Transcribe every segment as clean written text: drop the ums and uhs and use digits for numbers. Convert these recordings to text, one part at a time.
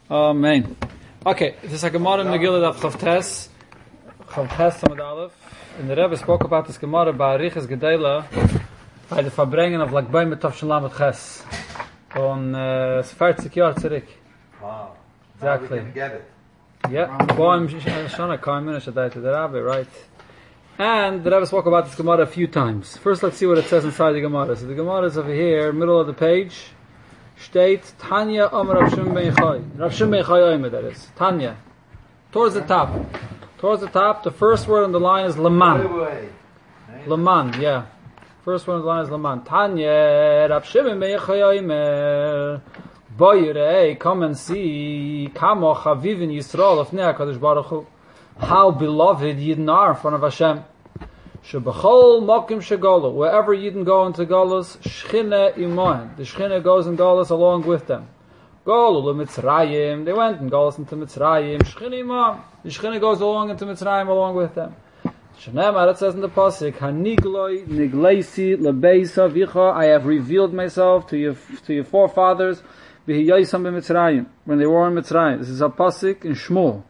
Amen. Okay, this is a Gemara in Megillah of Chavtes Samad Aleph. And the Rebbe spoke about this Gemara by Arichas Gedela by the Verbringen of Lag Baim Tov Shalom et Ches on 40 Jahre zurück. Wow. Exactly. Now we can get it. Yeah, Baim Shana Kaimina Shadai to the Rabbi, right? And the Rebbe spoke about this Gemara a few times. First, let's see what it says inside the Gemara. So the Gemara is over here, middle of the page. Steht Tanya Amar Rav Shimon ben Yochai. Rav Shimon ben Yochai Omer, that is. Tanya. Towards the top. Towards the top, the first word on the line is Laman. Laman, yeah. First word on the line is Laman. Tanya Rav Shimon ben Yochai Omer. Boyre, come and see. Kamo Chavivin Yisrael of Nea Kadosh Baruch Hu. How beloved Yidden are in front of Hashem. Shebachol Mokim Shegolo. Wherever Yidden go into Golos, Shchine Imohen. The Shchine goes in Golos along with them. Golu Mitzrayim. They went in Golos into Mitzrayim. Shchine Imohen. The Shchine goes along into Mitzrayim along with them. Shenemar, it says in the Pasuk, Hanigloi Nigleisi Lebeisa Vicha. I have revealed myself to your forefathers. V'hiyaisam b'Mitzrayim. When they were in Mitzrayim. This is a Pasuk in Shmuel.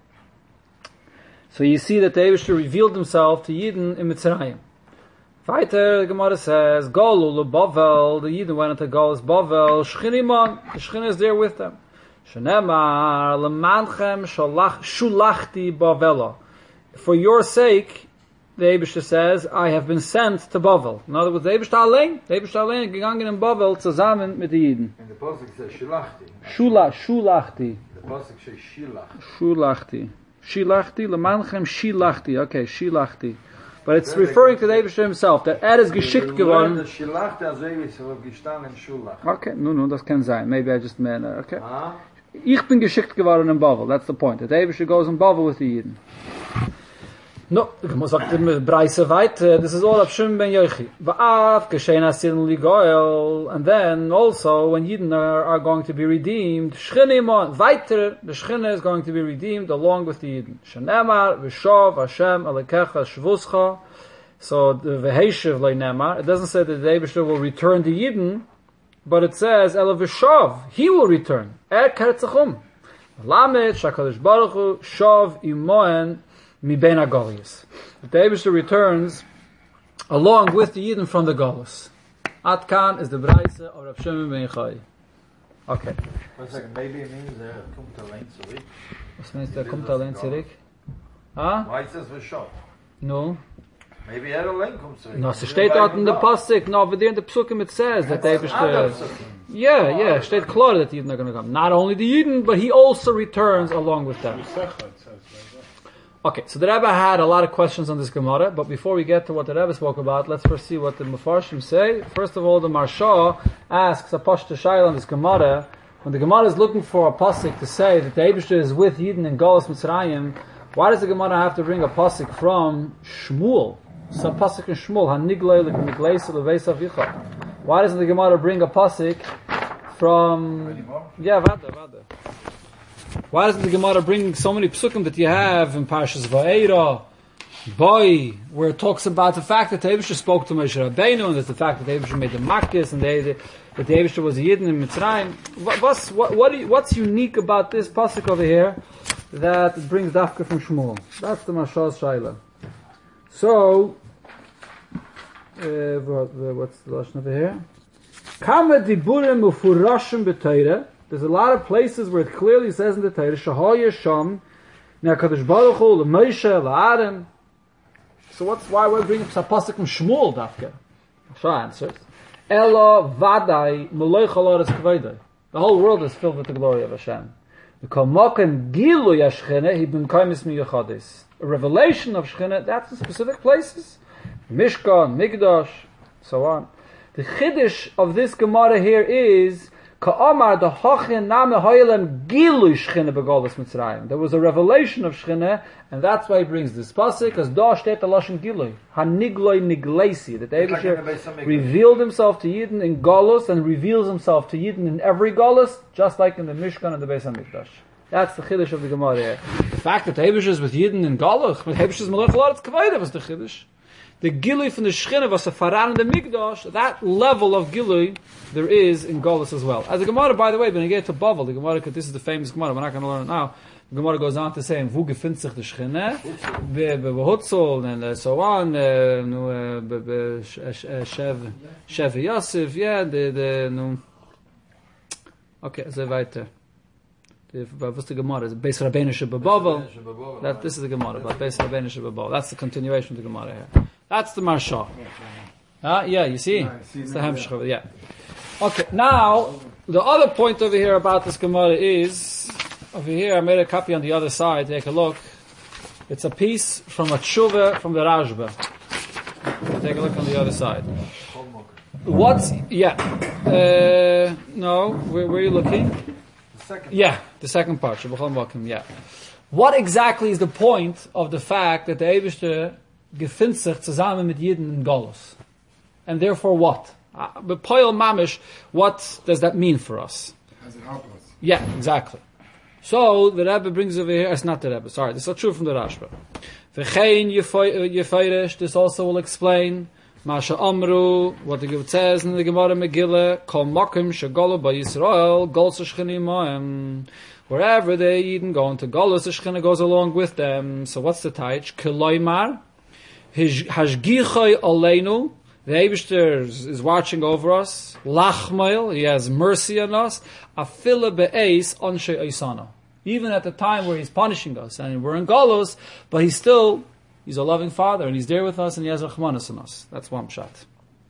So you see that the Eibusher revealed himself to Yidden in Mitzrayim. Weiter, the Gemara says, Golu leBavel, the Yidden went into Golus Bavel, Shchiniman, the Shchin is there with them. Shenemar, lemanchem shulachti Bavela. For your sake, the Eibusher says, I have been sent to Bavel. In other words, the Eibusher allein gegangen in Bavel zusammen mit den Yidden. And the Pasuk says Shulachti. Shulachti. The Pasuk says Shilach. Shulachti. Shilachti, lemanchem Shilachti. Okay, Shilachti. But it's referring to the Eibusher himself, that is geschickt geworden. Shilachti also ist gestanden in Shulach. Okay, no, das kann sein. Maybe I just meant, okay. Ich bin geschickt geworden in Bavel, that's the point. That Eibusher goes in Bavel with the Yidden. No, ich muss auch mit Breise weiter. This is all Rav Shimon ben Yochai. Va'av kashen asin ligoel. And then also, when Yidden are going to be redeemed, Shchine imon, weiter, the Shchine is going to be redeemed along with the Yidden. Shenemar, v'shov, Hashem, alekecha, shvuscha. So, the v'heshev le'nemar, it doesn't say that the Eibusher will return the Yidden, but it says, ela v'shov, he will return. Kertzachum. Lamed, shakadosh baruch hu, shov imoen, Mi ben agolius. The Eibusher returns along with the Yidden from the Golus. Atkan is the Braise of Rav Shimon ben Yochai. Okay. For a second, maybe it means kommt allein zurück. Was means kommt allein zurück? Huh? Why it says V'shov? No. Maybe allein kommt zurück. No, so steht dort in the Pasuk. No, but there in the Psukim it says that the Eibusher... Yeah, steht klar that the Yidden are going to come. Not only the Yidden, but he also returns along with them. Okay, so the Rebbe had a lot of questions on this Gemara, but before we get to what the Rebbe spoke about, let's first see what the Mefarshim say. First of all, the Marsha asks a Pashta Shaila on this Gemara. When the Gemara is looking for a pasuk to say that the Eibusher is with Yidden in Golus Mitzrayim, why does the Gemara have to bring a pasuk from Shmuel? Some pasuk in Shmuel, Haniglei Nigleisa Leveisa Vicha. Why doesn't the Gemara bring a pasuk from... Yeah, Vada. Why doesn't the Gemara bring so many psukim that you have in Parshas Va'era, Boy, where it talks about the fact that the Eibusher spoke to Moshe Rabbeinu, and that the fact that the Eibusher made the Makkis, and that the Eibusher was a Yidden in Mitzrayim? What's unique about this pasuk over here that it brings Dafka from Shmuel? That's the Mashal's Shaila. So, what's the Lashon over here? Kama diburim ufurashim b'Torah. There's a lot of places where it clearly says in the Torah, Shahaya Sham, Ne'akadosh Baruch Hu, L'Moshe, L'Aaron. So why we're bringing a pasuk from Shmuel, Dafka? Shah answers, Ela Vadai, Meloi Chalaris Kveidai. The whole world is filled with the glory of Hashem. A revelation of Shechina, that's in specific places. Mishkan, Migdash, so on. The Chiddush of this Gemara here is, Ka'amar the Hachin Name Hoylem Gilu Shchina Begolus Mitzrayim. There was a revelation of Shchina, and that's why he brings this pasuk, as Da steht the Lashon Gilu, Hanigloi Nigleisi, that the Eibusher revealed himself to Yidden in Golus and reveals himself to Yidden in every Golus, just like in the Mishkan and the Beis HaMikdash. That's the Chiddush of the Gemara here. The fact that the Eibusher is with Yidden in Golus, with Eibusher is Melech Laretz Kavayda was the Chiddush. The Gilui from the Shechina was a Faran and the Migdash, that level of Gilui there is in Golus as well. As the Gemara, by the way, when you get to Bavel, the Gemara, this is the famous Gemara, we're not going to learn it now, the Gemara goes on to say, Wo gefindt sich the Shechina, Behutzel, and so on, Shev Yosef, okay, so weiter. What's the Gemara? Is Beis Rabbeinu Shebabavel? This is the Gemara, but Beis Rabbeinu Shebabavel. That's the continuation of the Gemara here. That's the Marsha. Yeah, you see? It's the Hemshech, yeah. Okay, now, the other point over here about this Gemara is, over here, I made a copy on the other side, take a look. It's a piece from a tshuva from the Rashba. Take a look on the other side. What's, no, where are you looking? The second part. Yeah. What exactly is the point of the fact that the Eibishter gefindt sich zusammen mit Yidden in Golus? And therefore what? But Poil Mamish, what does that mean for us? As it helps us. Yeah, exactly. So the Rebbe brings over here, it's not the Rebbe, sorry, this is true from the Rashba. V'chein Yefeirish, this also will explain Masha Amru, what the Gemara says in the Gemara Megillah, Kol Mokim Shegolo Ba Yisrael, Golus Shechini Moem. Wherever they even go into Golus, the Shechina goes along with them. So what's the taich? Keloimar, Hashgichai Aleinu, the Eibishter is watching over us. Lachmail, he has mercy on us. Afila be'eis anshe eisana. Even at the time where he's punishing us, and we're in Golus, but he's a loving Father, and he's there with us, and he has Rachmanis on us. That's one pshat.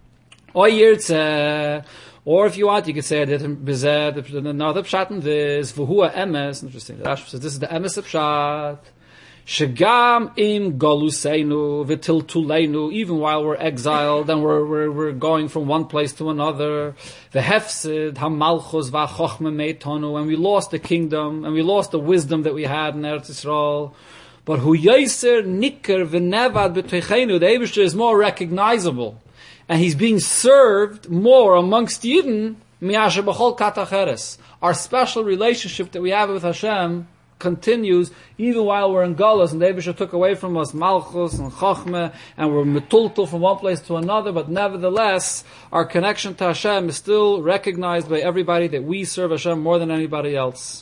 Or if you want, you could say that another pshat in this, v'hua emes, interesting, the Rashi says this is the emes of pshat, shegam im goluseinu v'tiltuleinu, even while we're exiled, and we're going from one place to another, v'hefsid hamalchus v'achochme meitonu, and we lost the kingdom, and we lost the wisdom that we had in Eretz Yisrael, but hu yaiser niker v'nevad b'teichenu, the Eibishter is more recognizable, and he's being served more amongst Yidden, miyasher b'chol katacheres. Our special relationship that we have with Hashem continues even while we're in Golus, and the Eibishter took away from us Malchus and Chochmeh, and we're metultul from one place to another, but nevertheless, our connection to Hashem is still recognized by everybody that we serve Hashem more than anybody else.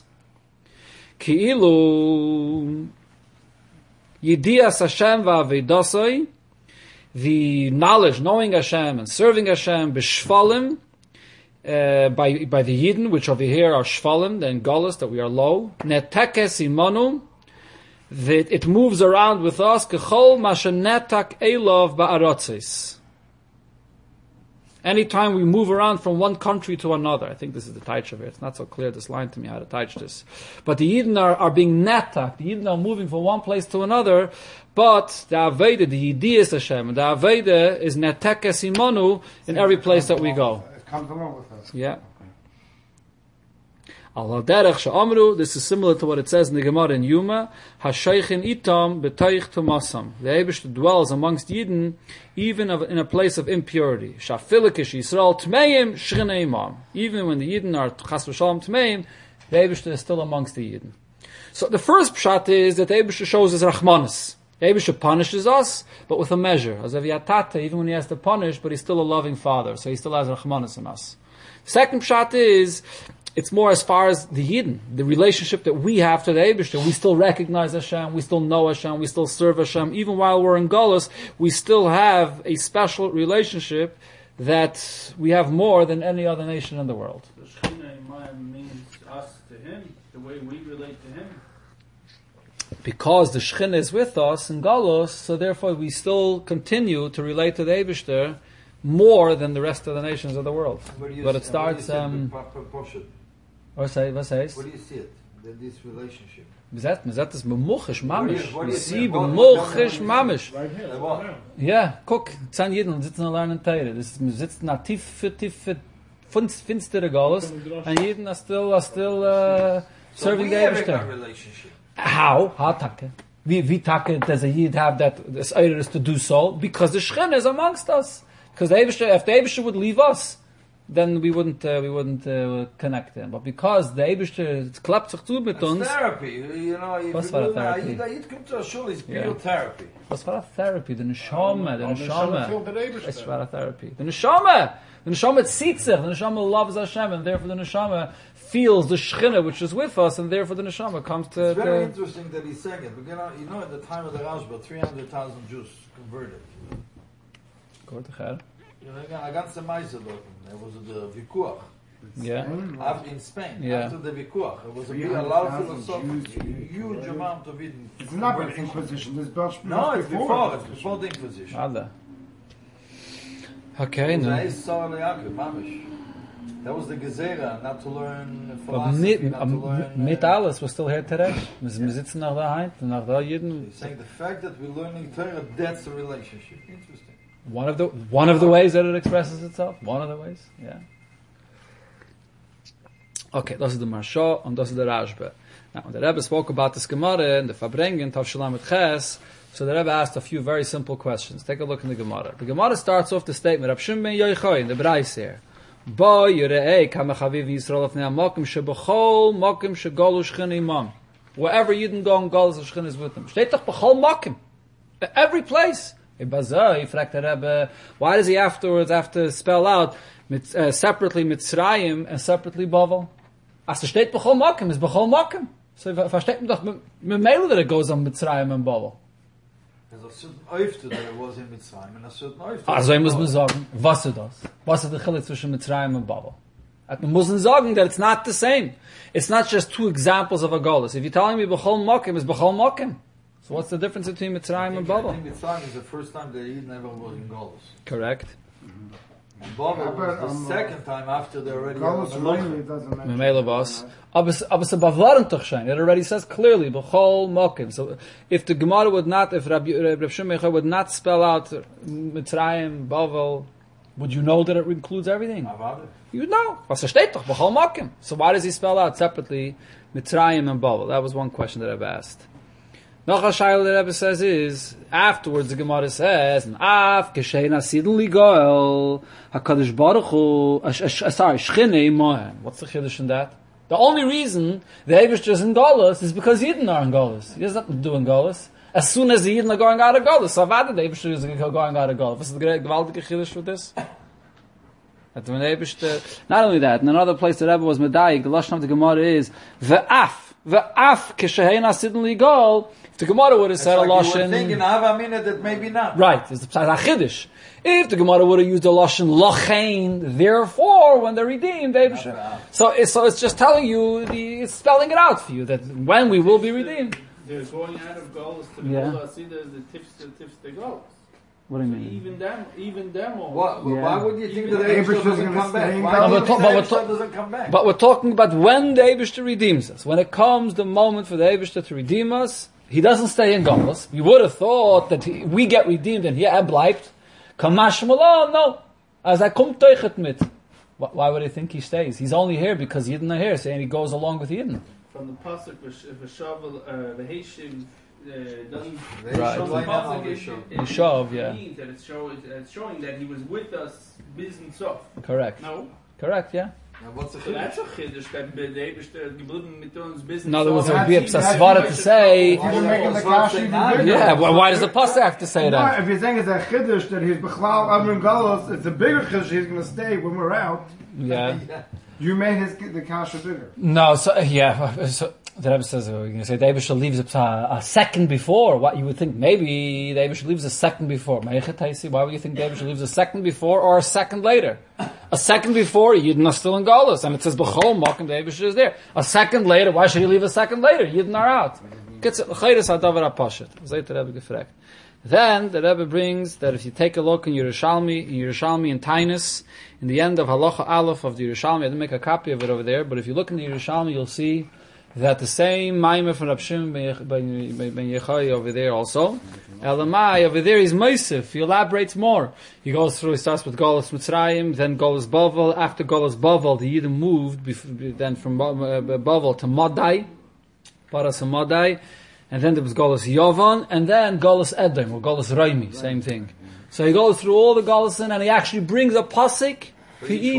Ki'ilu Yidias Hashem va'avedosoi, the knowledge, knowing Hashem and serving Hashem, b'shvalim, by the Yidden, which over here are shvalim, then Golus, that we are low. Netekes imanu, that it moves around with us. Kechol mashenetak elov ba'arotzis. Anytime we move around from one country to another, I think this is the taich of it. It's not so clear, this line to me, how to taich this. But the Yidden are being netak. The Yidden are moving from one place to another, but the Aveda, the Yiddi is Hashem, and the Aveda is netekes imanu in every place that we go. It comes along with us. Yeah. Al derech she'amru, this is similar to what it says in the Gemara in Yuma, Hasheichin itam b'toich tumasam. The Eibishter dwells amongst Yidden, even in a place of impurity. Shafilikish Yisrael tmeim shchinei imam. Even when the Yidden are chas v'shalom tmeim, the Eibishter is still amongst the Yidden. So the first pshat is that the Eibishter shows his rachmanis. The Eibishter punishes us, but with a measure. As Aviatata, even when he has to punish, but he's still a loving Father, so he still has rachmanis on us. Second pshat is, it's more as far as the Yidden, the relationship that we have to the Eibishter. We still recognize Hashem, we still know Hashem, we still serve Hashem. Even while we're in Golus, we still have a special relationship that we have more than any other nation in the world. The Shechina means us to Him, the way we relate to Him. Because the Shechina is with us in Golus, so therefore we still continue to relate to the Eibishter more than the rest of the nations of the world. But it starts... What says? Where do you see it? This relationship. That is bemuchish mamish. We see bemuchish mamish. Right here. Yeah, guck, 10 Jeden sitzen und lernen Teire. Wir sitzen nach tief finstere Golus, and Jeden are still serving the Eibishter. How take? Wie take does a Yid have that this Eires to do so? Because the Shechina is amongst us. Because if the Eibishter would leave us, then we wouldn't connect them. But because the Eibishter klappt sich zu mit It's uns, therapy. You know, if What's you for do therapy? Yid come to a shul, it's Yeah. pure therapy. was war a therapy, the Neshama, feel the Eibishter. it's war a therapy. The Neshama zieht sich, the Neshama loves Hashem, and therefore the Neshama feels the Shechina which is with us, and therefore the Neshama comes to... It's very interesting that he's saying it. But you know, at the time of the Rashba, 300,000 Jews converted. Go to Cher. You know, again, a ganze Meise dort. There was the Vikuach. Yeah. In Spain, Yeah. after the Vikuach, it was a big, a 300,000 lot of philosophics, Jews, huge amount of Eden. It's not an Inquisition. This Belch No, it's before the Inquisition. Ada. Okay, It was no. a Sorah Le'Yaakov, mamish. That was the Gezerah, not to learn But philosophy, not to learn... mit alles, was still here today. Wir sitzen nach da heint, nach da jeden. He's saying the fact that we're learning Torah, that's a relationship. Interesting. One of the ways that it expresses itself. One of the ways, yeah. Okay, das ist der Marsha und das ist der Rashba. Now, the Rebbe spoke about this Gemara in the Fabrengen, Tav Shalom et Ches, so the Rebbe asked a few very simple questions. Take a look in the Gemara. The Gemara starts off the statement, Rab Shimon ben Yochai, in the Brais here. Bo yirei kama chaviv Yisrael afnei ha-mokim shebechol mokim shegolu shchina imam. Wherever Yidden go and Golus Shechina is with them. Steht doch bechol mokim. Every place. Ibazai, fragt der Rebbe, why does he afterwards have to spell out separately Mitzrayim and separately Bavel? As er steht bechol mokim, is bechol mokim. So versteht man doch mit Mail that it goes on Mitzrayim and Bavel. There's a certain Oifte that it was in Mitzrayim, and a certain Oifte... Also ich muss man sagen, was ist das? Was ist der Chilik zwischen Mitzrayim und Bavel? Man muss sagen that it's not the same. It's not just two examples of a Golus. If you're telling me bechol mokim, is bechol mokim. So what's the difference between Mitzrayim and I Bavel? think Mitzrayim is the first time that Eden ever was in Golus. Correct. And Bavel was the second time after they already... Golus had mainly Melacha. doesn't mention. Memela boss. Aber es bavlarn toch schein. It already says clearly bechol mokim. So if the Gemara would not, if Rab Shimon would not spell out Mitzrayim, Bavel, would you know that it includes everything? You would know. Was steht doch bechol mokim. So why does he spell out separately Mitzrayim and Bavel? That was one question that I've asked. Noch a shaila the Rebbe says is, afterwards the Gemara says, and af geshein asidin ligoel HaKadosh Baruch Hu, Shchina imohen. What's the chiddush in that? The only reason the Eibishter is in Golus is because Yidden are in Golus. He has nothing to do in Golus. As soon as the Yidden are going out of Golus, so why the Eibishter is going out of Golus? What's the gewaltige chiddush with this? That when the Eibishter, not only that, in another place the Rebbe was Medayik, the lashon of the Gemara is, ve'af keshein asidin ligoel. If the Gemara would have said a You were lashon, thinking, Havamina, that maybe not. right? It's the Pshat HaChiddush. If the Gemara would have used a lashon lochein, therefore, when they're redeemed, they so it's just telling you, it's spelling it out for you that when we will be redeemed. They're going out of Golus to the Yeah. Golus. See, the tips to Golus. What do you mean? Even them. All. Why would you think that Abraham Abraham doesn't is come back? staying Why down. do you think But we're Abraham doesn't come back? But we're talking about when the Eibishter redeems us. When it comes the moment for the Eibishter to redeem us, he doesn't stay in Golus. We would have thought that we get redeemed and he bleibt. Kamash Malon, no. As I come teichet mit. Why would he think he stays? He's only here because Yidden are here, saying he goes along with Yidden. From the pasuk, v'shavel v'heishiv doesn't Right. show the pasuk. Yishav, yeah. Means that it's showing that he was with us biz and sof. Correct. No. Correct, yeah. Now, what's the So that's a chiddush that the Eibishter geblieben mit uns bis In other words, it sof. would be a psasvara to say, You're making the kashi even bigger. yeah, well, why does the pasuk have to say No, that? if you're saying it's a chiddush that he's b'chlal Avram Galus, it's a bigger chiddush. He's going to stay when we're out. Yeah. You made the kasha bigger. No, so, yeah, so, the Rebbe says, you're going to say the Eibishter leaves a second before. What you would think, maybe the Eibishter leaves a second before. Why would you think the Eibishter leaves a second before or a second later? A second before, Yidden are still in Golus, and it says, B'chol Mokim, the Eibishter is there. A second later, why should he leave a second later? Yidden are out. Then the Rebbe brings that if you take a look in Yerushalmi in Tainus, in the end of Halacha Aleph of the Yerushalmi, I didn't make a copy of it over there, but if you look in the Yerushalmi, you'll see that the same Maimah from Rab Shimon ben Yochai over there also. Elamai over there is Meisif. He elaborates more. He goes through. He starts with Golus Mitzrayim, then Golus Bavel. After Golus Bavel, the Yidden moved then from Bavel to Madai, Paras and Madai, and then there was Golus Yovan, and then Golus Edom or Golus Raimi, same thing. So he goes through all the Golusin, and he actually brings a pasuk for each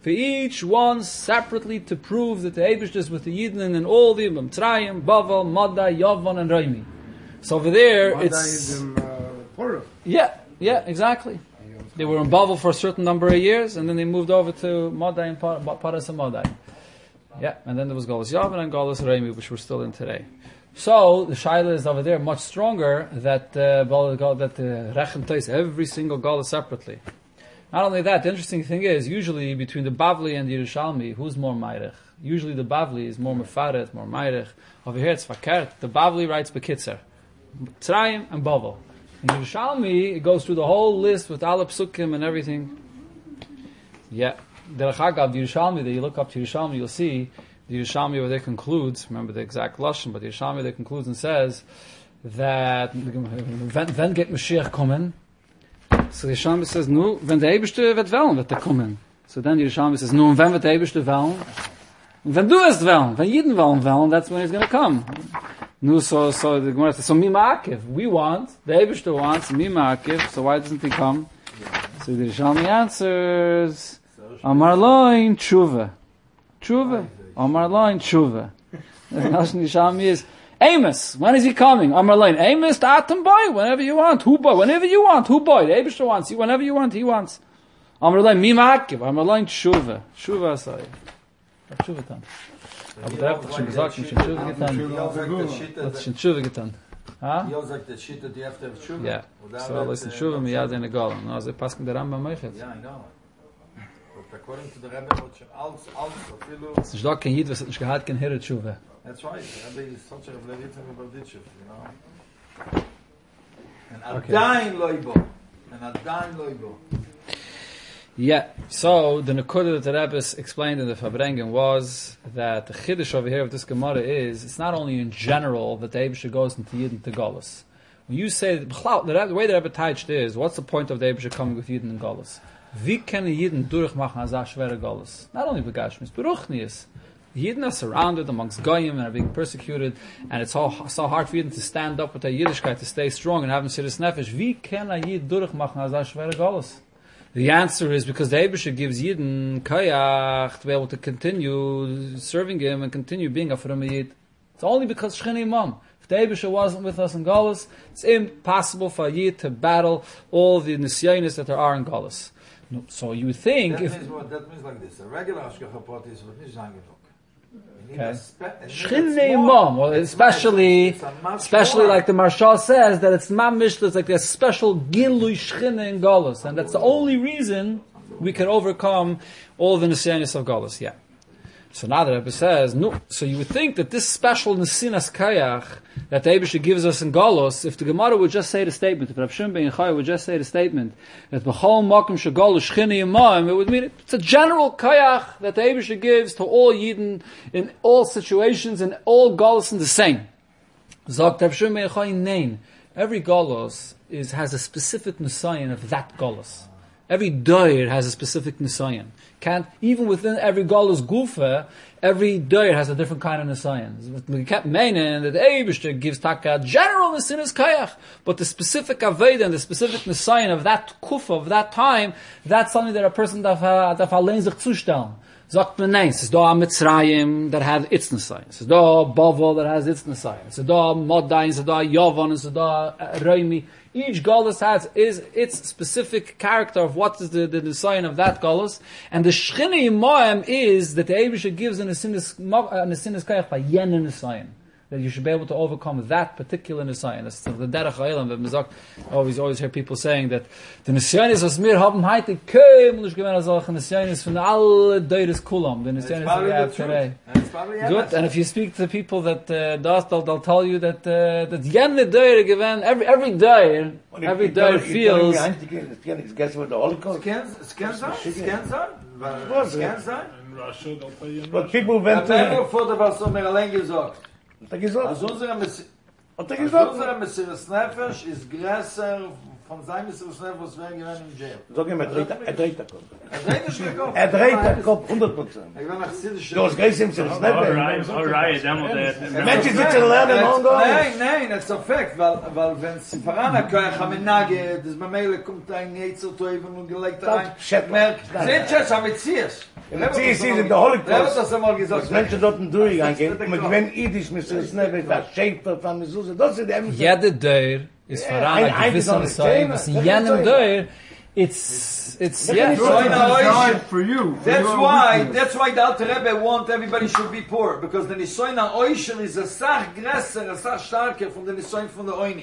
each one separately to prove that the Eibush is with the Yidden and all the Mitzrayim, Bavel, Madai, Yavon, and Raimi. So over there, Madai it's... is in Purim. Yeah, exactly. They were in Bavel for a certain number of years, and then they moved over to Madai and Paras and Madai. Yeah, and then there was Golas Yavon and Golas Raimi, which we're still in today. So the Shaila is over there much stronger that the Rechem takes every single Golas separately. Not only that, the interesting thing is, usually between the Bavli and the Yerushalmi, who's more Meirich? Usually the Bavli is more Mefaret, more Meirich. Over here it's Fakert. The Bavli writes Bekitzer. Tzrayim and Bavel. In Yerushalmi, it goes through the whole list with Alep Sukkim and everything. Yeah. Derech Agav, the Yerushalmi, that you look up to Yerushalmi, you'll see, the Yerushalmi over there concludes, remember the exact Lashon, but the Yerushalmi there concludes and says that, when get Mashiach kommen? So the Yerushalmi says, nu, wenn der Eibishter wird wollen, wird kommen. So then the Yerushalmi says, nu, wenn wird der Eibishter wollen? Wenn du es wollen, wenn jeden wollen, that's when he's going to come. Nu, so the Gemara says, so mi ma'akiv, we want, the Eibishter wants, mi ma'akiv, so why doesn't he come? So the Yerushalmi answers, Amar loin tshuva. Tshuva. Amar loin tshuva. The Yerushalmi is, Amos, when is he coming? Amar loin, Amos, atem boy, whenever you want. Who boy? Whenever you want. Who boy? The Eibishter wants you. Whenever you want, he wants. Amar loin, mi ma'akiv. Amar loin tshuva. Tshuva asai. Tshuva tan. Aber der hat schon gesagt, ich habe Tshuva getan. Was ist in Tshuva getan? Ha? He also like the shit that you have to have Tshuva. Yeah. So listen, Tshuva miyad in the Golem. No, they pass the Rambam Meichet. Yeah, I know. But according to the Rebbe, alles, es ist doch kein Jid, was hat nicht gehad, kein Hirre Tshuva. That's right. The Rebbe is such a Rebbe about Ditshuv, you know. And Adain Loibo. And Adain Loibo. Yeah, so the Nekuda that the Rebbe explained in the Fabrengen was that the Chiddush over here of this Gemara is, it's not only in general that the Eibusha goes into Yidden and to Golas. When you say, the way the Rebbe teached is, what's the point of the Eibusha coming with Yidden and Golas? Wie können Yidden durchmachen as a schwere Golas? Not only Begashmis, but Ruchnius. Yidden are surrounded amongst Goyim and are being persecuted, and it's so hard for Yidden to stand up with their Yiddishkeit, to stay strong and have Mesiras Nefesh. Wie kann a Yid durchmachen as a schwere Golas? The answer is because the Eibusha gives Yidden kayach to be able to continue serving him and continue being a Frama Yid. It's only because Shechina Imam. If the Eibusha wasn't with us in Golas, it's impossible for a Yid to battle all the Nisyanis that there are in Golas. No, so you would think that means like this. A regular Ashgacha party is what nicht eingetroffen. Okay. Shechina Imam, well, especially like the Marshal says, that it's mamish, it's like a special Gilui Shechina in Golas, and that's the only reason we can overcome all the Nisyanis of Golas. Yeah. So now the Rebbe says, no. So you would think that this special Nesinas Kayach that the Eibusha gives us in Golos, if the Gemara would just say the statement, if Rav Shimon ben Yochai would just say the statement that B'chol Makom Shegolu Shechina Yimam, it would mean it's a general Kayach that the Eibusha gives to all Yidden in all situations and all Golos in the same. Zog Rav Shimon ben Yochai nein. Every Golos has a specific Nisayan of that Golos. Every doyer has a specific nisayan. Even within every Golos Gufa, every doyer has a different kind of nisayan. We kept meaning that the Eibishter gives taka general nisinas kayach, but the specific aveda and the specific nisayan of that kufa of that time, that's something that a person darf allein sich zustellen. Sagt man nein, es ist da Mitzrayim that has its nisayan. Es ist da Bavel that has its nisayan. Es ist da Modai, es ist da Yavan, es ist da Raimi. Each Golos has its specific character of what is the design of that Golos, and the Shechina Yimam is that the Eibusha gives an Nesinas Kayach by Yen Nisayan, that you should be able to overcome that particular Nisayan. That's the Derech HaElam. But Mizak always hear people saying that the Nisayanis was mir haben heute kein nicht gewesen solche Nisayanis von alle Deures Kulam. The Nisayanis that we have today. Good. And if you speak to people that they'll tell you that Yen the Deure given every Deure feels. Guess what the Holocaust? But people went to. Als unsere Mesiras Nefesh ist größer von seinem Messias Nev, was wäre gewesen in Jail. Sag ihm, dreht der Kopf. Dreht nicht den Kopf. Dreht der Kopf, 100%. Ich war nach Siddisch. Du hast Geist im Messias Nev. Alright, Menschen sitzen lernen, Nein, das ist doch Fakt, weil wenn sie voran können, haben wir Nage, das bei Meile kommt ein Netzel zu eben und gelegt rein. Merk, sind jetzt am Metzies. Metzies ist in der Holocaust. Das einmal gesagt. Das Menschen dort durchgegangen, und wenn Yiddish Messias Nev, das Schäfer von Messias, das ist der Messias. Jede Deur is voran a gewissen Messiah, was in jenem Deur, it's yeah. For you. That's why the Alter Rebbe want everybody should be poor, because the Nisoyna Oisher is a sach größer, a sach starker von der Nisoyn von der Oini.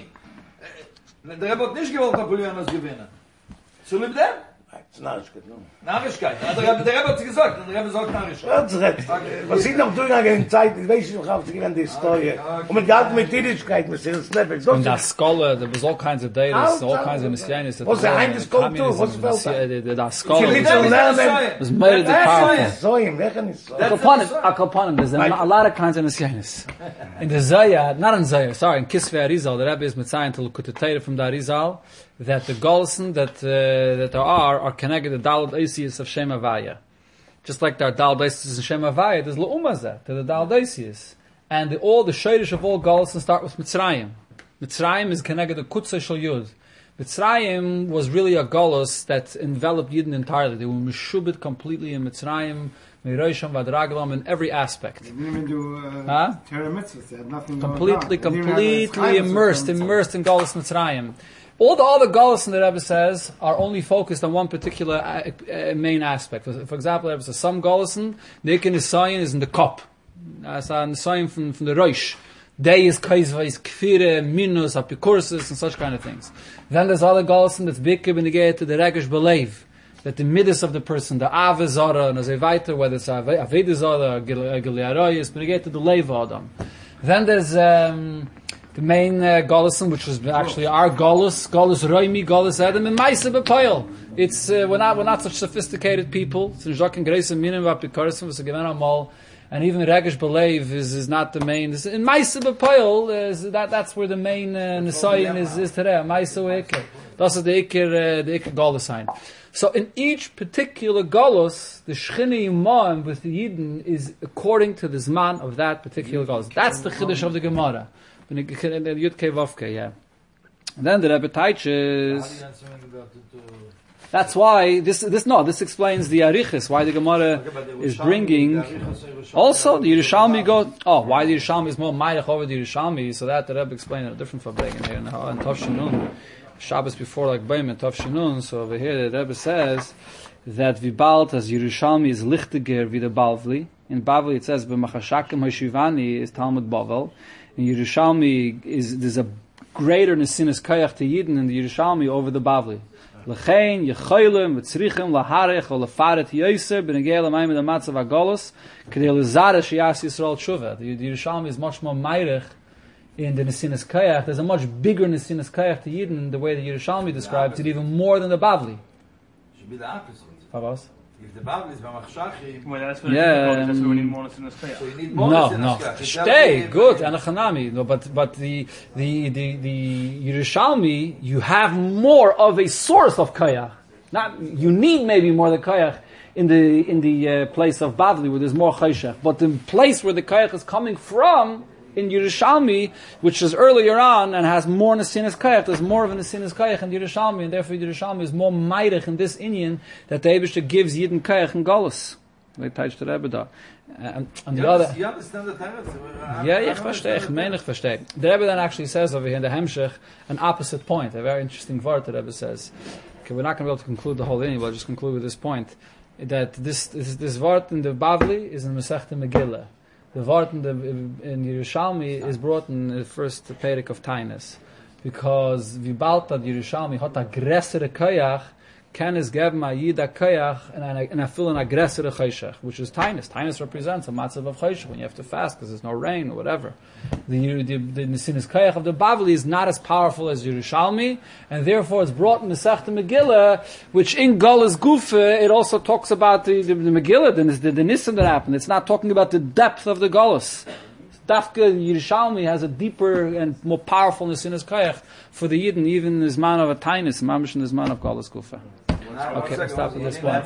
Der Rebbe hat nicht gewollt, Napoleonos gewinnen. So lieb dem? Das ist Narrischkeit, no? Narrischkeit. Der Rebbe hat gesagt, der Rebbe sagt Narrischkeit. Was sind noch durchgegangen in Zeit, ich weiß nicht, ob sie die Historie. Und mit Geld mit Jüdischkeit, mit Messias Nev. Und das Scholar, there was all kinds of data, all kinds of messiahs. Was der eine Skulptur, was fällt da? Scholar was made Mit it powerful. so im Lechen ist so. Akalpanim, there's a lot of kinds of messiahs. In the Zayah, not in Zayah, sorry, in Kisvei Arizal, the Rebbe is Mitzayin to Kutatayra from the Arizal, that the Golson that there are connected to the Dalad Eisius of Shem Havaya. Just like there are Dalad Eisius in Shem Havaya, there's Le'umazeh to the Dalad Eisius. And all the Shadish of all Golson start with Mitzrayim. Mitzrayim is connected to Kutzah Shal Yud. Mitzrayim was really a Golos that enveloped Yidden entirely. They were Meshubit completely in Mitzrayim, Meirasham Vadraglam in every aspect. They didn't even do Torah mitzvahs. They had nothing Completely immersed in Golos Mitzrayim. All the other Golos, the Rebbe says, are only focused on one particular main aspect. For example, the Rebbe says, some Golosin, Nikin Nisayin is in the cup. That's a Nisayin from the Rosh. Day is Kaizvais, Kfire, Minus, Apikursus, and such kind of things. Then there's other Golosin that's big to the Regesh Belev. That the midas of the person, the Ave Zara, and as a weiter, whether it's Aveda Zara, or Gilearoyis, but to the Lev Adam. Then there's the main Golosin, which was actually our Golus Roimi, Golus Adam, and Maisa B'Poil. It's we're not such sophisticated people. It's in Jokin Grace and Minim Vapikorasim, was a given Amal, and even Regesh Belev is not the main. In Maisa B'Poil, that's where the main Nisayin is today. Maisa U'Ikr. That's the Ikr Golosin. So in each particular Golos, the Shechina Yimam with the Yidden is according to the Zman of that particular Golos. That's the Chiddush of the Gemara. Yudke Vovke, yeah. And then the Rebbe teaches. That's why this explains the Arichis, why the Gemara is bringing. Also, the Yerushalmi goes. Why the Yerushalmi is more Mayach over the Yerushalmi? So that the Rebbe explained in a different Fabregan here in Tovshinun. Shabbos before like Baim and Tovshinun. So over here the Rebbe says that Vibalt as Yerushalmi is Lichteger wie the Bavli. In Bavli it says B'machashakim Hashivani is Talmud Bavel. In Yerushalmi there's a greater Nesinas Kayach to Yidden in the Yerushalmi over the Bavli. L'chein yechoylem v'tzrichim laharech or lefaret yoser b'negei l'mayim the matzav agolos k'dei l'zara sheyas Yisrael tshuva. The Yerushalmi is much more meirich in the Nesinas Kayach. There's a much bigger Nesinas Kayach to Yidden in the way the Yerushalmi describes it, even more than the Bavli. Should be the opposite. Favos? If the Bavli is b'machshachim, well, that's what we need more Nesinas Kayach. So you need more No. Stay good, anachanami. No, but the Yerushalmi, you have more of a source of Kayach. Not you need maybe more than Kayach in the place of Bavli where there's more Chayshach, but the place where the Kayach is coming from in Yerushalmi, which is earlier on and has more Nesinas Kayach, there's more of a Nesinas Kayach in Yerushalmi, and therefore Yerushalmi is more Meirich in this Inyan that the Eibishter gives Yidden Kayach and Golus. They touched the Rebbe da. And the other. You understand the Teretz? Yeah, ich verstehe. The Rebbe then actually says over here in the Hemshech an opposite point, a very interesting word the Rebbe says. Okay, we're not going to be able to conclude the whole thing, we'll just conclude with this point. That this word in the Bavli is in Masechta Megillah. The word in Yerushalmi is brought in the first Perek of Tainus. Because Vibalta Yerushalmi hat a gressere Kayach, can is geben a Yida Kayach and I feel an aggressor Chayshach, which is Tainus. Tainus represents a matzav of Chayshach when you have to fast because there's no rain or whatever. The Nesinas Kayach of the Bavli is not as powerful as Yerushalmi, and therefore it's brought in the Sechta Megillah, which in Golas Gufa, it also talks about the Megillah, the Nisim that happened. It's not talking about the depth of the Golas. Dafka Yerushalmi has a deeper and more powerfulness in his koyach for the Yidden, even in his man of a tainis, mamish in his man of Galus Kufa. Okay, let's stop with this one.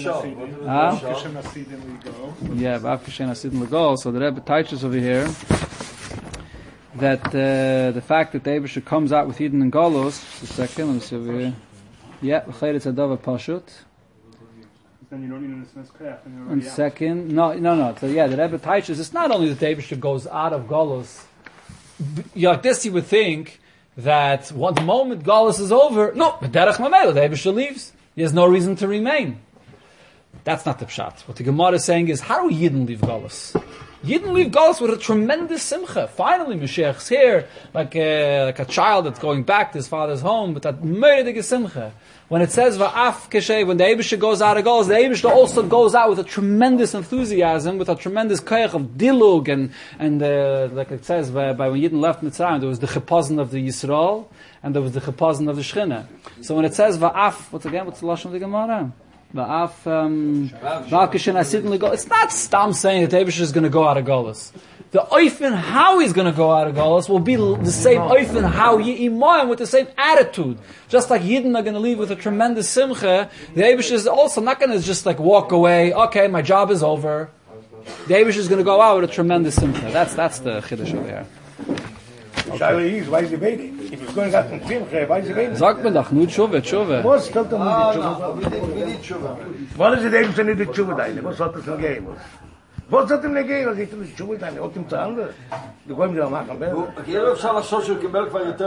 Yeah, Ba'af Kishen Hasidin L'Gol. So the Rebbe teaches over here that the fact that the Eibusher comes out with Yidden and Galus. Just a second, let me see over here. Yeah, L'Chayr it's a Dava Pashut. Then you don't need an Esmes Koyach. And second, no. So yeah, the Rebbe teaches it's not only that the Eibusher goes out of Galus. Like this, you would think that the moment Galus is over, no, B'derech Mamela, the Eibusher leaves. He has no reason to remain. That's not the pshat. What the Gemara is saying is, how do Yidden leave Galus? Yidden leave Galus with a tremendous simcha. Finally, Mashiach's here, like a child that's going back to his father's home, but that murderig simcha. When it says Va'af Keshe, when the Eibusher goes out of Galus, the Eibusher also goes out with a tremendous enthusiasm, with a tremendous koyach of dilug, and like it says, by when Yidden left Mitzrayim, there was the chepazon of the Yisrael, and there was the chepazon of the Shechina. So when it says Va'af, what's the lashon of the Gemara? Va'af Keshen Hasidin L'Gol. It's not Stam saying that the Eibusher is going to go out of Galus. The oifen how he's going to go out of Galus will be the same oifen how Yi'imoyim with the same attitude. Just like Yidden are going to leave with a tremendous simcha, the Eibusher is also not going to just like walk away, okay, my job is over. The Eibusher is going to go out with a tremendous simcha. That's the chiddush over here. Shaila why is he waiting? If he's going out from Simcha, why is he waiting? Sagt man doch, nur Tshuva. Was telt er mit die Tshuva? Was ist der Eibusher nicht die Tshuva deine? Was hat das gegeben? Was hat ihm nicht gegeben? Was ist die Tshuva deine? Hat ihm zu anders? Du kommst ja machen, Hier auf Shalach Shoshu Kimmel כבר יותר